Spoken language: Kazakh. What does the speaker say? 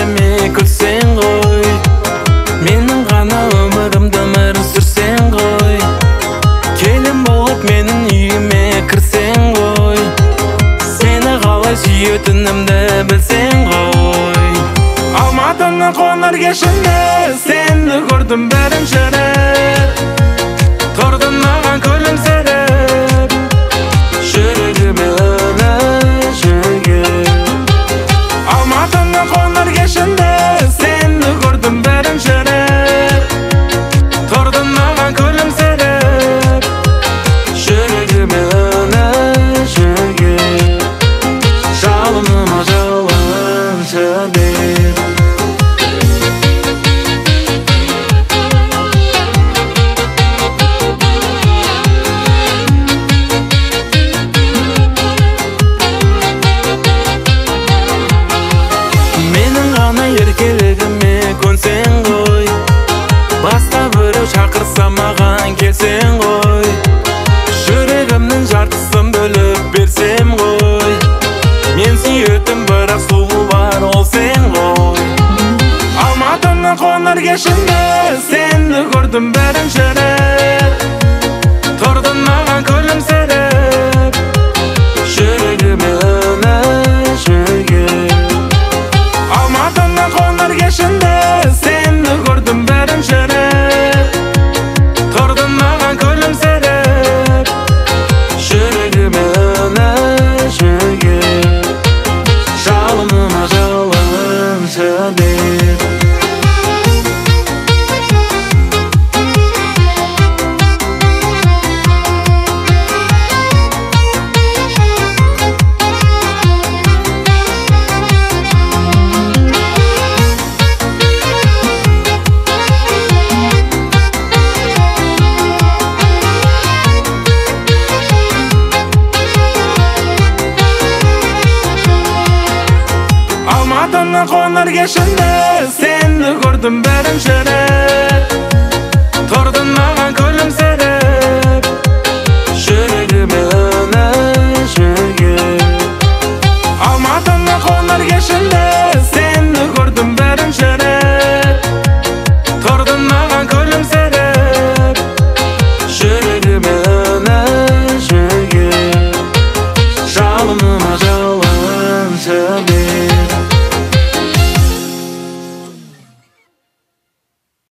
жүрегіме күлсең ғой, менің ғана өмірімді өмір сүрсең ғой, келін болып менің үйіме кірсең ғой, сені қалай сүйетінімді білсең ғой. Алматының қоңыр кешінде сені көрдім бірінші рет, тұрдың маған күлімсіреп, жүрегіме үні жүрген. Алматының қоңыр кешінде сені көрдім бірінші рет, тұрдың маған күлімсіреп, жүрегіме үні жүрген. Жалыныма жалыншы деп. Еркелігіме көнсең ғой, басқа біреу шақырса маған келсең ғой, жүрегімнің жартысын бөліп берсем ғой, мен сүйетін бірақ сұлу бар ол сен ғой. Алматының қоңыр кешінде сені көрдім бірінші рет, тұрдың маған күлімсіреп, жүрегіме үні жүрген. Алматының қоңыр кешінде сені көрдім бірінші рет, тұрдың маған күлімсіреп, жүрегіме үні жүрген. Жалыныма жалыншы деп. Алматының қоңыр кешінде сені көрдім бірінші рет, тұрдың маған күлімсіреп, жүрегіме үні жүрген. Алматының қоңыр кешінде сені көрдім бірінші рет,